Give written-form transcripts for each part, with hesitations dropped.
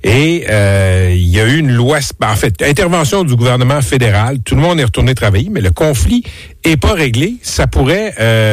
Et il y a eu une loi, en fait, intervention du gouvernement fédéral. Tout le monde est retourné travailler, mais le conflit est pas réglé. Ça pourrait,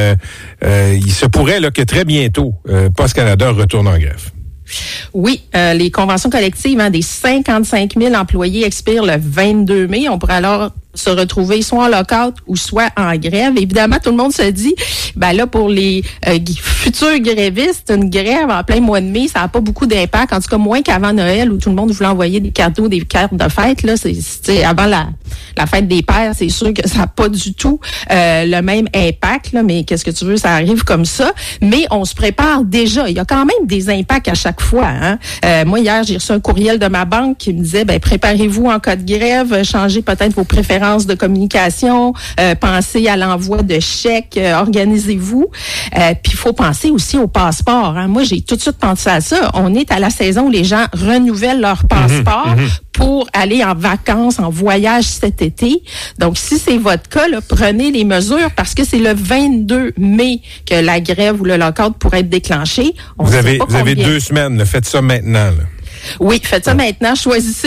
il se pourrait là que très bientôt, Poste Canada retourne en grève. Oui, les conventions collectives des 55 000 employés expirent le 22 mai. On pourrait alors se retrouver soit en lock-out ou soit en grève. Évidemment, tout le monde se dit, là, pour les futurs grévistes, une grève en plein mois de mai, ça n'a pas beaucoup d'impact. En tout cas, moins qu'avant Noël, où tout le monde voulait envoyer des cadeaux, des cartes de fête. Là, c'est avant la fête des pères, c'est sûr que ça n'a pas du tout le même impact. Là, mais qu'est-ce que tu veux, ça arrive comme ça. Mais on se prépare déjà. Il y a quand même des impacts à chaque fois. Moi, hier, j'ai reçu un courriel de ma banque qui me disait, préparez-vous en cas de grève, changez peut-être vos préférences de communication, pensez à l'envoi de chèques, organisez-vous. Puis il faut penser aussi au passeport. Moi, j'ai tout de suite pensé à ça. On est à la saison où les gens renouvellent leur passeport pour aller en vacances, en voyage cet été. Donc, si c'est votre cas, là, prenez les mesures parce que c'est le 22 mai que la grève ou le lock-out pourrait être déclenché. Vous avez 2 semaines. Là, faites ça maintenant. Là. Oui, faites ça maintenant. Choisissez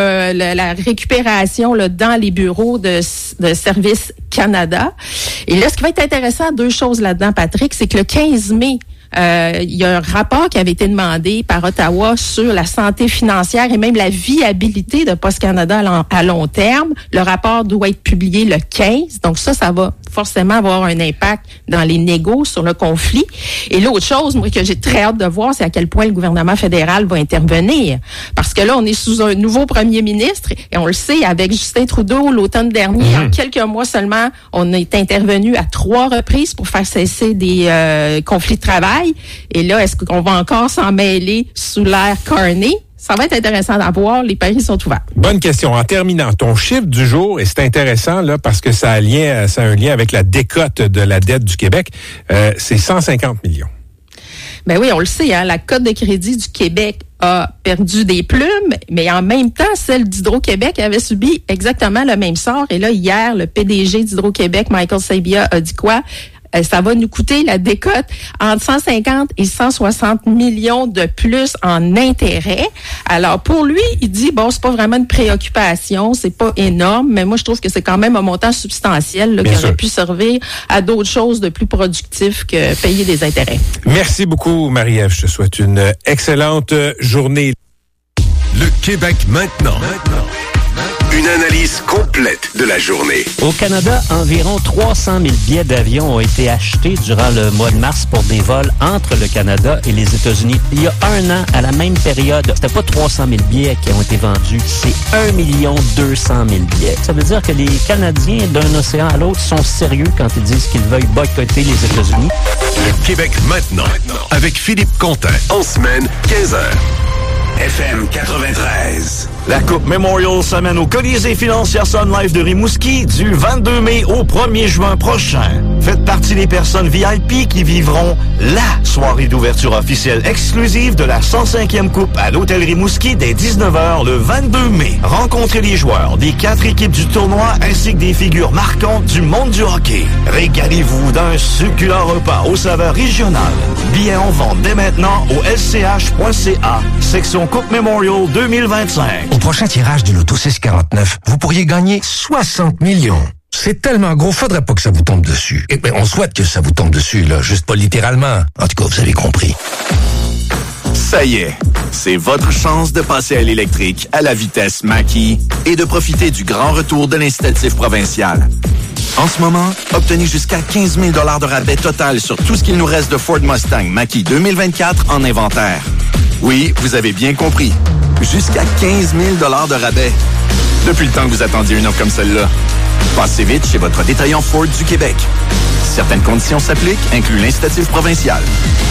la récupération là, dans les bureaux de Service Canada. Et là, ce qui va être intéressant, 2 choses là-dedans, Patrick, c'est que le 15 mai, il y a un rapport qui avait été demandé par Ottawa sur la santé financière et même la viabilité de Poste Canada à long terme. Le rapport doit être publié le 15. Donc ça va forcément avoir un impact dans les négos sur le conflit. Et l'autre chose, moi, que j'ai très hâte de voir, c'est à quel point le gouvernement fédéral va intervenir. Parce que là, on est sous un nouveau premier ministre et on le sait, avec Justin Trudeau, l'automne dernier, en quelques mois seulement, on est intervenu à 3 reprises pour faire cesser des conflits de travail. Et là, est-ce qu'on va encore s'en mêler sous l'ère Carney? Ça va être intéressant d'en voir. Les paris sont ouverts. Bonne question. En terminant, ton chiffre du jour, et c'est intéressant là parce que ça a un lien avec la décote de la dette du Québec, c'est 150 millions. Ben oui, on le sait, la cote de crédit du Québec a perdu des plumes, mais en même temps, celle d'Hydro-Québec avait subi exactement le même sort. Et là, hier, le PDG d'Hydro-Québec, Michael Sabia, a dit quoi? Ça va nous coûter la décote entre 150 et 160 millions de plus en intérêts. Alors, pour lui, il dit, c'est pas vraiment une préoccupation, c'est pas énorme, mais moi, je trouve que c'est quand même un montant substantiel là, qui aurait pu servir à d'autres choses de plus productifs que payer des intérêts. Merci beaucoup, Marie-Ève. Je te souhaite une excellente journée. Le Québec maintenant. Une analyse complète de la journée. Au Canada, environ 300 000 billets d'avion ont été achetés durant le mois de mars pour des vols entre le Canada et les États-Unis. Il y a 1 an, à la même période, c'était pas 300 000 billets qui ont été vendus, c'est 1 200 000 billets. Ça veut dire que les Canadiens d'un océan à l'autre sont sérieux quand ils disent qu'ils veulent boycotter les États-Unis. Le Québec maintenant, avec Philippe Contin, en semaine, 15h. FM 93. La Coupe Memorial s'amène au Colisée financière Sun Life de Rimouski du 22 mai au 1er juin prochain. Faites partie des personnes VIP qui vivront la soirée d'ouverture officielle exclusive de la 105e Coupe à l'Hôtel Rimouski dès 19h le 22 mai. Rencontrez les joueurs des 4 équipes du tournoi ainsi que des figures marquantes du monde du hockey. Régalez-vous d'un succulent repas aux saveurs régionales. Billets en vente dès maintenant au lch.ca, section Coupe Memorial 2025. Au prochain tirage du Loto 649, vous pourriez gagner 60 millions. C'est tellement gros, faudrait pas que ça vous tombe dessus. Et on souhaite que ça vous tombe dessus, là, juste pas littéralement. En tout cas, vous avez compris. Ça y est, c'est votre chance de passer à l'électrique à la vitesse Mach-E et de profiter du grand retour de l'incitatif provincial. En ce moment, obtenez jusqu'à 15 000 $ de rabais total sur tout ce qu'il nous reste de Ford Mustang Mach-E 2024 en inventaire. Oui, vous avez bien compris. Jusqu'à 15 000 $ de rabais. Depuis le temps que vous attendiez une offre comme celle-là. Passez vite chez votre détaillant Ford du Québec. Certaines conditions s'appliquent, inclut l'incitatif provincial.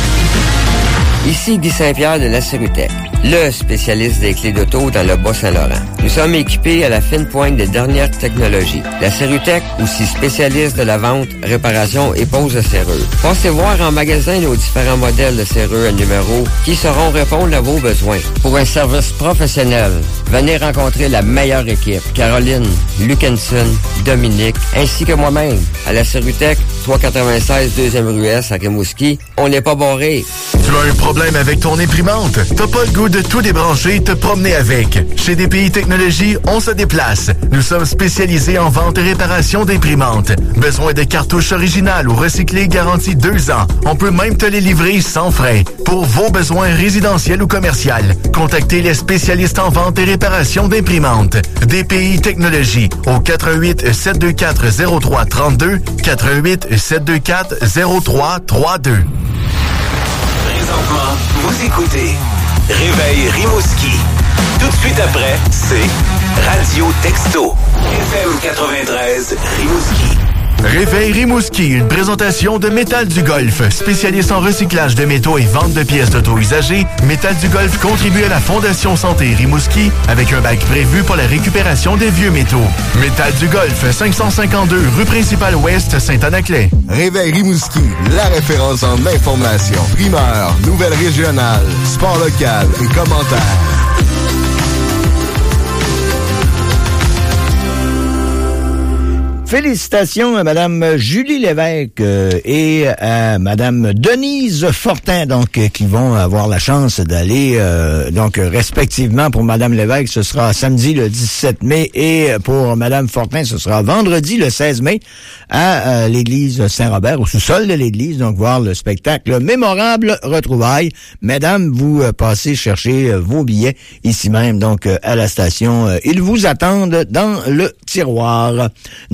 Ici Guy Saint-Pierre de la Serutech, le spécialiste des clés d'auto dans le Bas-Saint-Laurent. Nous sommes équipés à la fine pointe des dernières technologies. La Serutech, aussi spécialiste de la vente, réparation et pose de serrure. Passez voir en magasin nos différents modèles de serrure à numéro qui sauront répondre à vos besoins. Pour un service professionnel, venez rencontrer la meilleure équipe. Caroline, Luc Henson, Dominique, ainsi que moi-même. À la Serutech, François 96, 2e rue S à Rimouski. On n'est pas barré. Tu as un problème avec ton imprimante? T'as pas le goût de tout débrancher et te promener avec? Chez DPI Technologies, on se déplace. Nous sommes spécialisés en vente et réparation d'imprimantes. Besoin de cartouches originales ou recyclées garanties 2 ans. On peut même te les livrer sans frais. Pour vos besoins résidentiels ou commerciaux, contactez les spécialistes en vente et réparation d'imprimantes. DPI Technologies au 88 724 0332, 88 724 0332. Présentement, vous écoutez Réveil Rimouski. Tout de suite après, c'est Radio Texto. FM 93 Rimouski. Réveil Rimouski, une présentation de Métal du Golfe, spécialiste en recyclage de métaux et vente de pièces d'auto usagées. Métal du Golfe contribue à la Fondation Santé Rimouski avec un bac prévu pour la récupération des vieux métaux. Métal du Golfe, 552 rue principale ouest, Saint-Anaclet. Réveil Rimouski, la référence en information, primeurs, nouvelles régionales, sport local et commentaires. Félicitations à Madame Julie Lévesque et à Madame Denise Fortin, donc qui vont avoir la chance d'aller, respectivement pour Madame Lévesque, ce sera samedi le 17 mai et pour Madame Fortin, ce sera vendredi le 16 mai à l'église Saint-Robert, au sous-sol de l'église, donc voir le spectacle mémorable Retrouvailles. Mesdames, vous passez chercher vos billets ici même, donc à la station. Ils vous attendent dans le tiroir.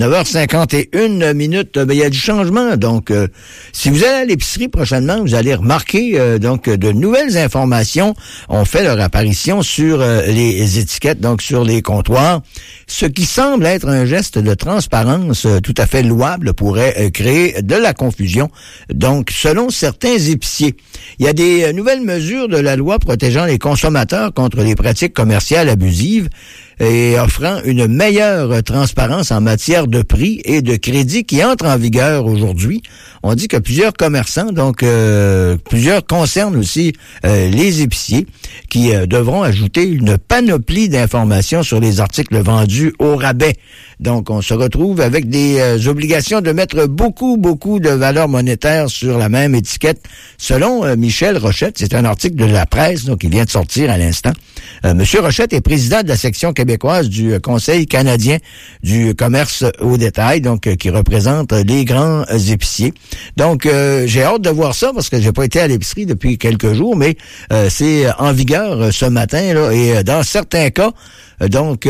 9h51 minutes, il y a du changement. Donc, si vous allez à l'épicerie prochainement, vous allez remarquer de nouvelles informations ont fait leur apparition sur les étiquettes, donc sur les comptoirs. Ce qui semble être un geste de transparence tout à fait louable pourrait créer de la confusion. Donc, selon certains épiciers, il y a des nouvelles mesures de la loi protégeant les consommateurs contre les pratiques commerciales abusives et offrant une meilleure transparence en matière de prix et de crédit qui entre en vigueur aujourd'hui. On dit que plusieurs commerçants, plusieurs concernent aussi les épiciers, qui devront ajouter une panoplie d'informations sur les articles vendus au rabais. Donc, on se retrouve avec des obligations de mettre beaucoup de valeur monétaire sur la même étiquette. Selon Michel Rochette, c'est un article de la presse, donc il vient de sortir à l'instant. Monsieur Rochette est président de la section québécoise du Conseil canadien du commerce au détail, donc qui représente les grands épiciers. Donc, j'ai hâte de voir ça parce que j'ai pas été à l'épicerie depuis quelques jours, mais c'est en vigueur ce matin là, et dans certains cas. Donc,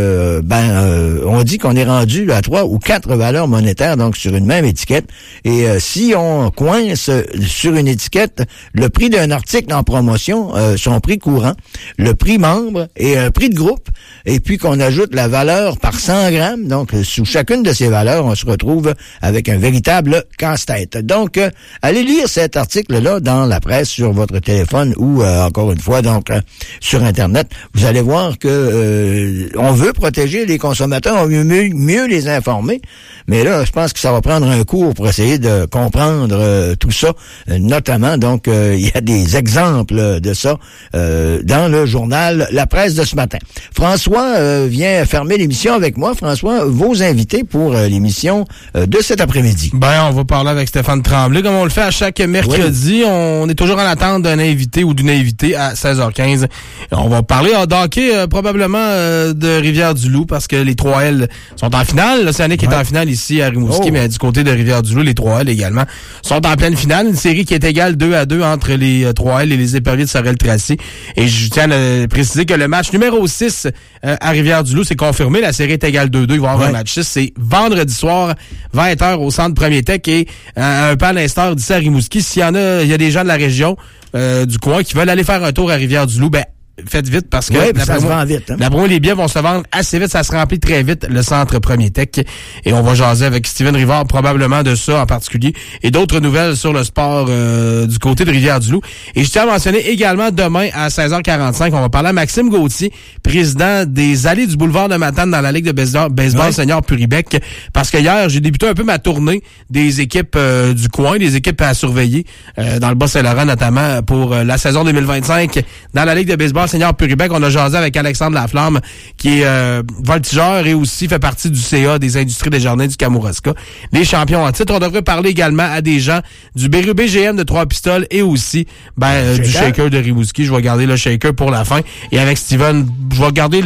on dit qu'on est rendu à 3 ou 4 valeurs monétaires, donc sur une même étiquette. Et si on coince sur une étiquette le prix d'un article en promotion, son prix courant, le prix membre et un prix de groupe, et puis qu'on ajoute la valeur par 100 grammes, donc sous chacune de ces valeurs, on se retrouve avec un véritable casse-tête. Donc, allez lire cet article-là dans la presse, sur votre téléphone ou, encore une fois, donc sur Internet. Vous allez voir que on veut protéger les consommateurs, on veut mieux les informer, mais là, je pense que ça va prendre un cours pour essayer de comprendre tout ça, notamment, donc, il y a des exemples de ça dans le journal La Presse de ce matin. François vient fermer l'émission avec moi. François, vos invités pour l'émission de cet après-midi. On va parler avec Stéphane Tremblay, comme on le fait à chaque mercredi. Oui. On est toujours en attente d'un invité ou d'une invitée à 16h15. On va parler d'hockey, probablement de Rivière-du-Loup, parce que les 3L sont en finale. L'Océanique est en finale ici à Rimouski, mais du côté de Rivière-du-Loup, les 3L également sont en pleine finale. Une série qui est égale 2-2 entre les 3L et les Éperviers de Sorel-Tracy. Et je tiens à préciser que le match numéro 6 à Rivière-du-Loup, c'est confirmé. La série est égale 2-2. Il va y avoir un match 6. C'est vendredi soir, 20h au Centre Premier Tech. Et un peu à l'instar d'ici à Rimouski, s'il y en a, il y a des gens de la région du coin qui veulent aller faire un tour à Rivière-du-Loup, faites vite parce que ça se vend vite. D'après moi, les billets vont se vendre assez vite. Ça se remplit très vite, le Centre Premier Tech. Et on va jaser avec Steven Rivard probablement de ça en particulier. Et d'autres nouvelles sur le sport du côté de Rivière-du-Loup. Et je tiens à mentionner également demain à 16h45, on va parler à Maxime Gauthier, président des Allées du Boulevard de Matane dans la Ligue de baseball senior Puribec. Parce que hier, j'ai débuté un peu ma tournée des équipes du coin, des équipes à surveiller dans le Bas-Saint-Laurent notamment pour la saison 2025 dans la Ligue de baseball Laurent Seigneur Puribec. On a jasé avec Alexandre Laflamme, qui est voltigeur et aussi fait partie du CA des Industries des Jardins du Kamouraska. Les champions en titre. On devrait parler également à des gens du Bérubé-GM de Trois-Pistoles et aussi du Shaker de Rimouski. Je vais garder le Shaker pour la fin. Et avec Steven, je vais garder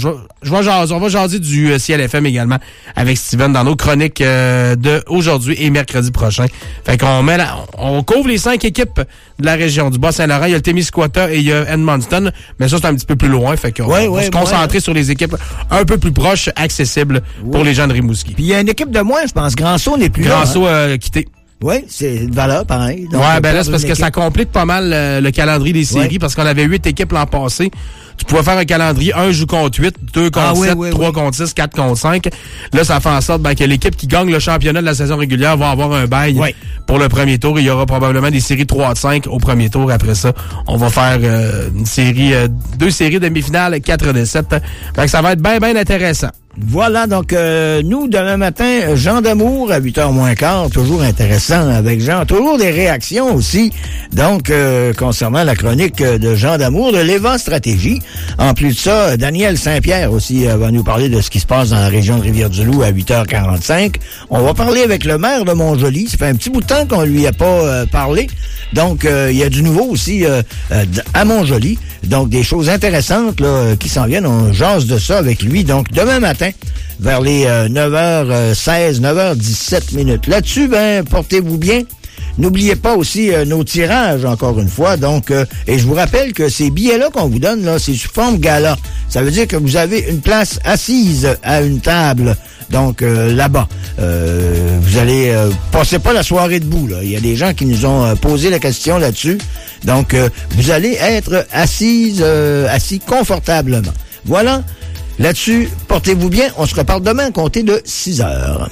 on va jaser du CLFM également avec Steven dans nos chroniques de aujourd'hui et mercredi prochain. Fait qu'on on couvre les 5 équipes de la région du Bas-Saint-Laurent. Il y a le Témiscouata et il y a Edmundston, mais ça, c'est un petit peu plus loin. Fait qu'on va se concentrer sur les équipes un peu plus proches, accessibles pour les gens de Rimouski. Puis il y a une équipe de moins, je pense. Grand-Sault n'est plus Grand-Sault a quitté. Oui, c'est une valeur, pareil. Donc, là, c'est parce que ça complique pas mal le calendrier des séries, parce qu'on avait 8 équipes l'an passé. Tu pouvais faire un calendrier 1 joue contre 8, 2 contre 7, 3 contre 6, 4 contre 5. Là, ça fait en sorte que l'équipe qui gagne le championnat de la saison régulière va avoir un bail pour le premier tour. Il y aura probablement des séries 3-5 au premier tour. Après ça, on va faire une série, 2 séries demi-finales, 4 de 7. Fait que ça va être bien intéressant. Voilà, donc nous, demain matin, Jean d'Amour à 8h moins quart, toujours intéressant avec Jean. Toujours des réactions aussi, donc concernant la chronique de Jean d'Amour de l'Eva Stratégie. En plus de ça, Daniel Saint-Pierre aussi va nous parler de ce qui se passe dans la région de Rivière-du-Loup à 8h45. On va parler avec le maire de Montjoly. Ça fait un petit bout de temps qu'on lui a pas parlé. Donc, il y a du nouveau aussi à Montjoly. Donc, des choses intéressantes là, qui s'en viennent. On jase de ça avec lui. Donc, demain matin, vers les 9h16, 9h17 minutes. Là-dessus, portez-vous bien. N'oubliez pas aussi nos tirages, encore une fois. Donc, et je vous rappelle que ces billets-là qu'on vous donne, là, c'est sous forme gala. Ça veut dire que vous avez une place assise à une table. Donc, là-bas, vous allez passez pas la soirée debout. Là. Il y a des gens qui nous ont posé la question là-dessus. Donc, vous allez être assis confortablement. Voilà. Là-dessus, portez-vous bien. On se reparle demain à compter de 6h.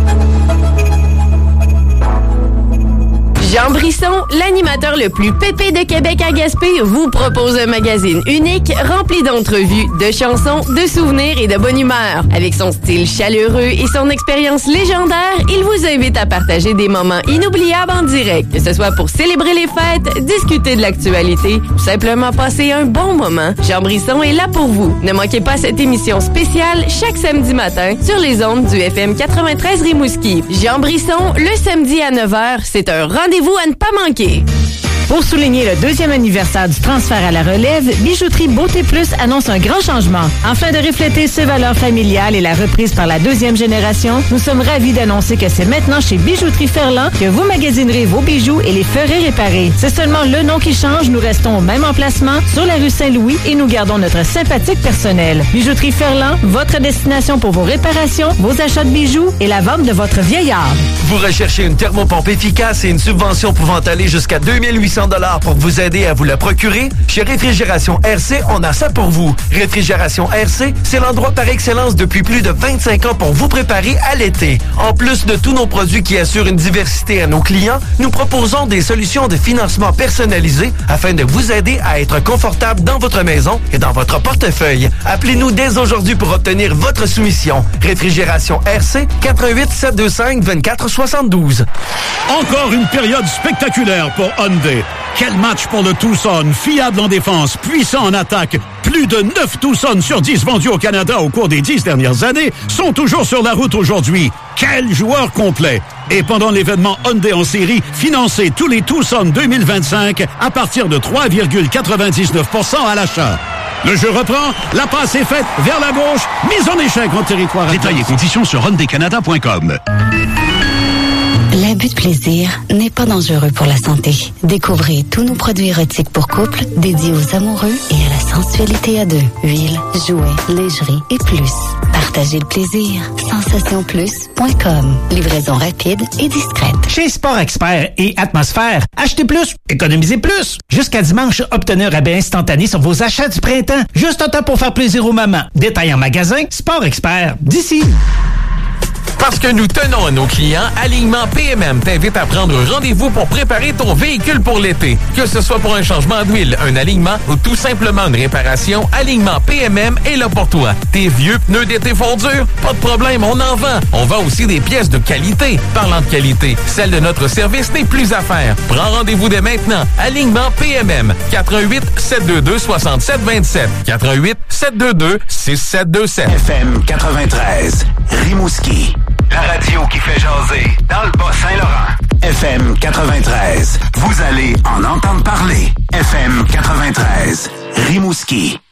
Jean Brisson, l'animateur le plus pépé de Québec à Gaspé, vous propose un magazine unique rempli d'entrevues, de chansons, de souvenirs et de bonne humeur. Avec son style chaleureux et son expérience légendaire, il vous invite à partager des moments inoubliables en direct. Que ce soit pour célébrer les fêtes, discuter de l'actualité ou simplement passer un bon moment, Jean Brisson est là pour vous. Ne manquez pas cette émission spéciale chaque samedi matin sur les ondes du FM 93 Rimouski. Jean Brisson, le samedi à 9h, c'est un rendez-vous à ne pas manquer. Pour souligner le 2e anniversaire du transfert à la relève, Bijouterie Beauté Plus annonce un grand changement. Afin de refléter ses valeurs familiales et la reprise par la 2e génération, nous sommes ravis d'annoncer que c'est maintenant chez Bijouterie Ferland que vous magasinerez vos bijoux et les ferez réparer. C'est seulement le nom qui change, nous restons au même emplacement sur la rue Saint-Louis et nous gardons notre sympathique personnel. Bijouterie Ferland, votre destination pour vos réparations, vos achats de bijoux et la vente de votre vieil art. Vous recherchez une thermopompe efficace et une subvention pouvant aller jusqu'à 2800 $. Pour vous aider à vous la procurer, chez Réfrigération RC, on a ça pour vous. Réfrigération RC, c'est l'endroit par excellence depuis plus de 25 ans pour vous préparer à l'été. En plus de tous nos produits qui assurent une diversité à nos clients, nous proposons des solutions de financement personnalisées afin de vous aider à être confortable dans votre maison et dans votre portefeuille. Appelez-nous dès aujourd'hui pour obtenir votre soumission. Réfrigération RC, 88 725 24 72. Encore une période spectaculaire pour Hyundai. Quel match pour le Tucson, fiable en défense, puissant en attaque. Plus de 9 Tucson sur 10 vendus au Canada au cours des 10 dernières années sont toujours sur la route aujourd'hui. Quel joueur complet! Et pendant l'événement Hyundai en série, financez tous les Tucson 2025 à partir de 3,99% à l'achat. Le jeu reprend, la passe est faite vers la gauche, mise en échec en territoire. Détails et conditions sur hyundaicanada.com. L'abus de plaisir n'est pas dangereux pour la santé. Découvrez tous nos produits érotiques pour couple dédiés aux amoureux et à la sensualité à deux. Huile, jouets, lingerie et plus. Partagez le plaisir. Sensationplus.com. Livraison rapide et discrète. Chez Sport Expert et Atmosphère, achetez plus, économisez plus. Jusqu'à dimanche, obtenez un rabais instantané sur vos achats du printemps. Juste un temps pour faire plaisir aux mamans. Détail en magasin, Sport Expert, d'ici. Parce que nous tenons à nos clients, Alignement PMM t'invite à prendre rendez-vous pour préparer ton véhicule pour l'été. Que ce soit pour un changement d'huile, un alignement ou tout simplement une réparation, Alignement PMM est là pour toi. Tes vieux pneus d'été font dur? Pas de problème, on en vend. On vend aussi des pièces de qualité. Parlant de qualité, celle de notre service n'est plus à faire. Prends rendez-vous dès maintenant. Alignement PMM. 88 722 6727. 88 722 6727. FM 93. Rimouski. La radio qui fait jaser dans le Bas-Saint-Laurent. FM 93. Vous allez en entendre parler. FM 93. Rimouski.